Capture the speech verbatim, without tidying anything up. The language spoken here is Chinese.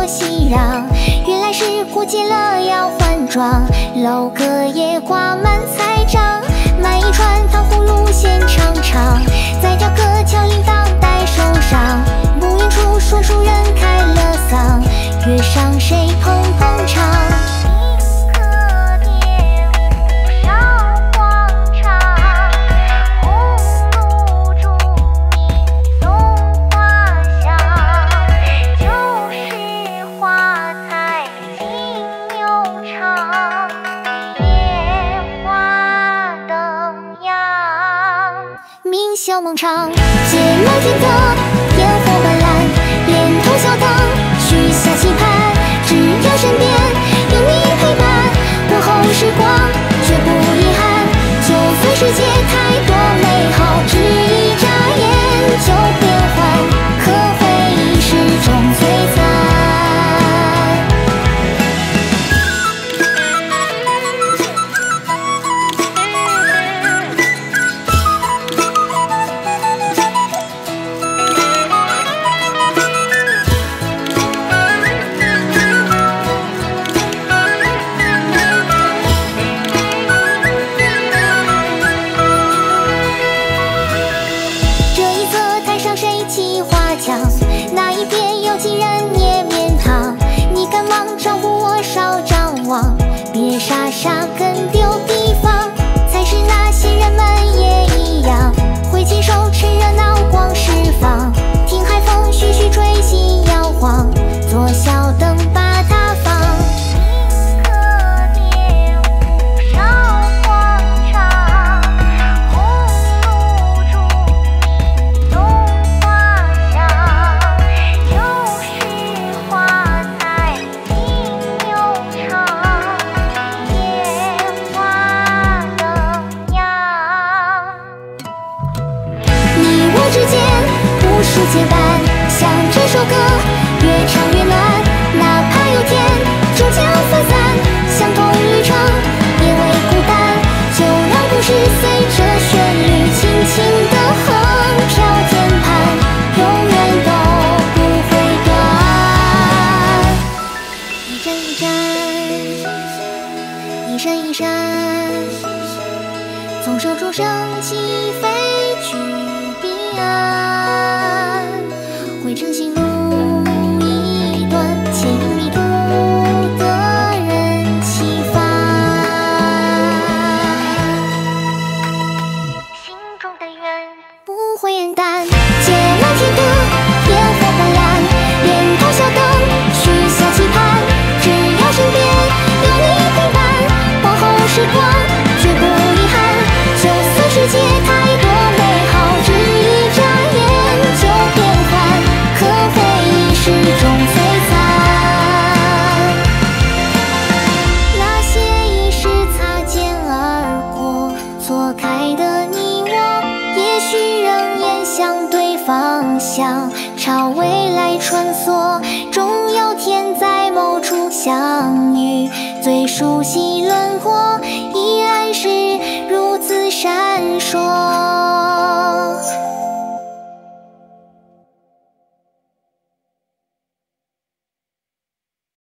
熙攘，原来是过节了要换装，楼阁也挂满彩帐，买一串糖葫芦先尝尝，再找个巧铃铛戴手上，不远处说书人开了嗓，约上谁捧捧场。小孟尝，借满天的烟火斑斓，连头小灯，许下期盼，只要身边有你陪伴，过后时光绝不遗憾，就算世界太多美好，只一眨眼就变幻，可回忆始终璀璨。那一边有几人捏面汤，你赶忙招呼我少张望，别傻傻跟丢地方，才是那些人们也一样，会亲手吃热闹逛释放，听海风徐徐吹心摇晃，做小灯把它放。之间无数结伴，像这首歌越唱越暖，哪怕有天终将分散，相同旅程别为孤单，就让故事随着旋律轻轻地哼飘天畔，永远都不会断。一站一站，一闪一闪，从手中升起飞去汇成心路一段，牵引迷途的人启发，心中的愿不会黯淡，借满天的烟火斑斓，连头小灯许下期盼，只要身边有你陪伴，往后时光绝不遗憾，就算世界太多美好，只一眨眼就变幻，可回忆始终璀璨。那些已是擦肩而过，错开的你我，也许仍沿相对方向，朝未来穿梭，终有天在某处相遇，最熟悉轮廓依然是如此闪烁。